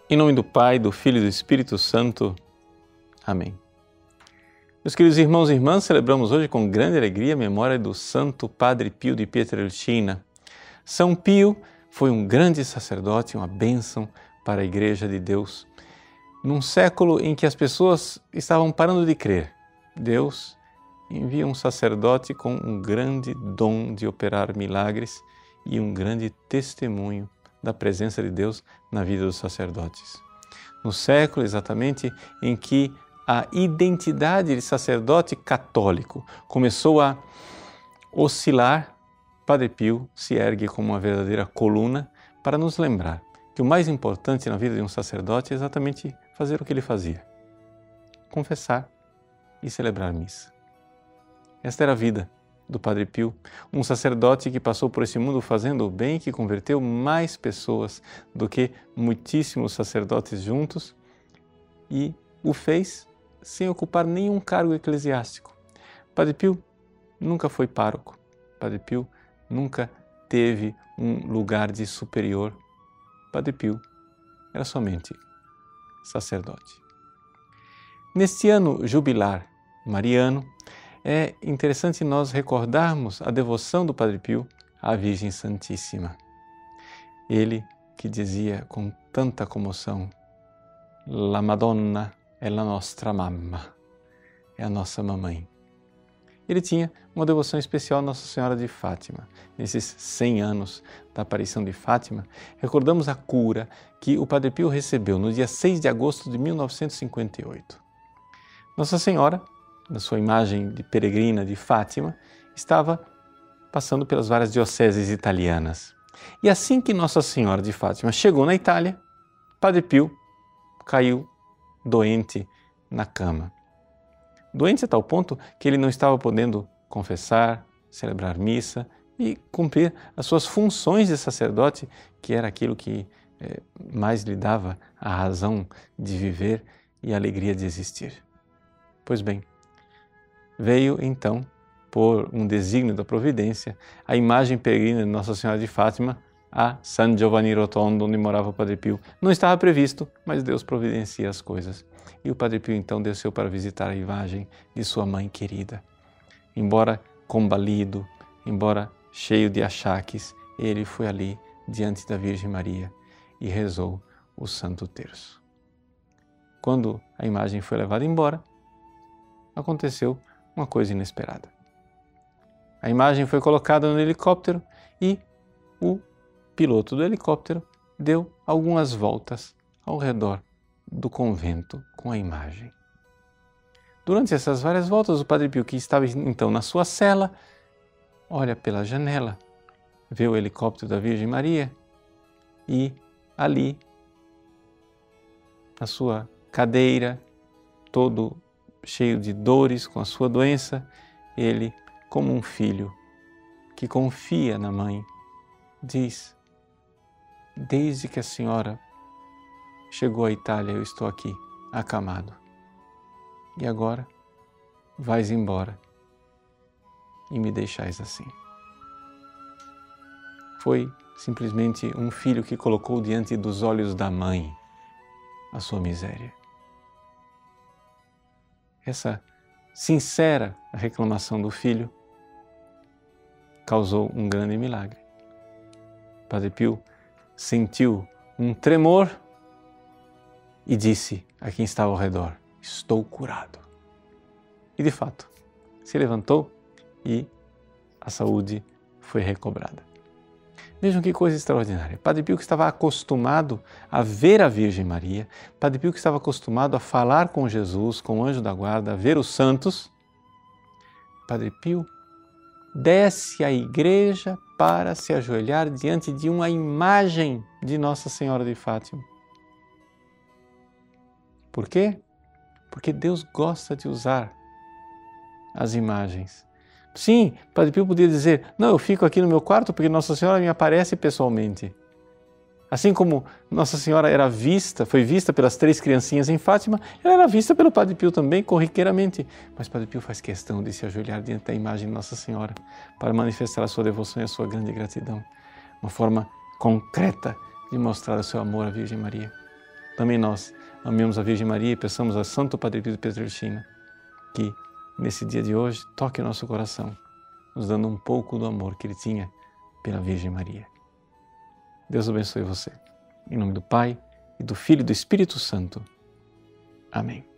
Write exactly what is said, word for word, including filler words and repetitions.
Em nome do Pai, do Filho e do Espírito Santo. Amém. Meus queridos irmãos e irmãs, celebramos hoje com grande alegria a memória do Santo Padre Pio de Pietrelcina. São Pio foi um grande sacerdote, uma bênção para a Igreja de Deus. Num século em que as pessoas estavam parando de crer, Deus envia um sacerdote com um grande dom de operar milagres e um grande testemunho da presença de Deus na vida dos sacerdotes. No século exatamente em que a identidade de sacerdote católico começou a oscilar, Padre Pio se ergue como uma verdadeira coluna para nos lembrar que o mais importante na vida de um sacerdote é exatamente fazer o que ele fazia: confessar e celebrar missa. Esta era a vida do Padre Pio, um sacerdote que passou por esse mundo fazendo o bem, que converteu mais pessoas do que muitíssimos sacerdotes juntos e o fez sem ocupar nenhum cargo eclesiástico. Padre Pio nunca foi pároco, Padre Pio nunca teve um lugar de superior. Padre Pio era somente sacerdote. Neste ano jubilar mariano, é interessante nós recordarmos a devoção do Padre Pio à Virgem Santíssima. Ele que dizia com tanta comoção: La Madonna è la nostra mamma, é a nossa mamãe. Ele tinha uma devoção especial à Nossa Senhora de Fátima. Nesses cem anos da aparição de Fátima, recordamos a cura que o Padre Pio recebeu no dia seis de agosto de mil novecentos e cinquenta e oito. Nossa Senhora, na sua imagem de peregrina de Fátima, estava passando pelas várias dioceses italianas. E assim que Nossa Senhora de Fátima chegou na Itália, Padre Pio caiu doente na cama. Doente a tal ponto que ele não estava podendo confessar, celebrar missa e cumprir as suas funções de sacerdote, que era aquilo que eh, mais lhe dava a razão de viver e a alegria de existir. Pois bem, veio então, por um desígnio da providência, a imagem peregrina de Nossa Senhora de Fátima a San Giovanni Rotondo, onde morava o Padre Pio. Não estava previsto, mas Deus providencia as coisas. E o Padre Pio então desceu para visitar a imagem de sua mãe querida. Embora combalido, embora cheio de achaques, ele foi ali diante da Virgem Maria e rezou o Santo Terço. Quando a imagem foi levada embora, aconteceu uma coisa inesperada. A imagem foi colocada no helicóptero e o piloto do helicóptero deu algumas voltas ao redor do convento com a imagem. Durante essas várias voltas, o Padre Pio, que estava então na sua cela, olha pela janela, vê o helicóptero da Virgem Maria e ali, na sua cadeira, todo cheio de dores com a sua doença, ele, como um filho que confia na mãe, diz: desde que a senhora chegou à Itália, eu estou aqui, acamado. E agora, vais embora e me deixais assim. Foi simplesmente um filho que colocou diante dos olhos da mãe a sua miséria. Essa sincera reclamação do filho causou um grande milagre. Padre Pio sentiu um tremor e disse a quem estava ao redor: estou curado. E de fato, se levantou e a saúde foi recobrada. Vejam que coisa extraordinária. Padre Pio, que estava acostumado a ver a Virgem Maria, Padre Pio, que estava acostumado a falar com Jesus, com o anjo da guarda, a ver os santos, Padre Pio desce à igreja para se ajoelhar diante de uma imagem de Nossa Senhora de Fátima. Por quê? Porque Deus gosta de usar as imagens. Sim, Padre Pio podia dizer: não, eu fico aqui no meu quarto porque Nossa Senhora me aparece pessoalmente. Assim como Nossa Senhora era vista, foi vista pelas três criancinhas em Fátima, ela era vista pelo Padre Pio também, corriqueiramente. Mas Padre Pio faz questão de se ajoelhar diante da imagem de Nossa Senhora para manifestar a sua devoção e a sua grande gratidão. Uma forma concreta de mostrar o seu amor à Virgem Maria. também nós amemos a Virgem Maria e peçamos a Santo Padre Pio de Pietrelcina que, nesse dia de hoje, toque o nosso coração, nos dando um pouco do amor que Ele tinha pela Virgem Maria. Deus abençoe você. Em nome do Pai, e do Filho e do Espírito Santo. Amém.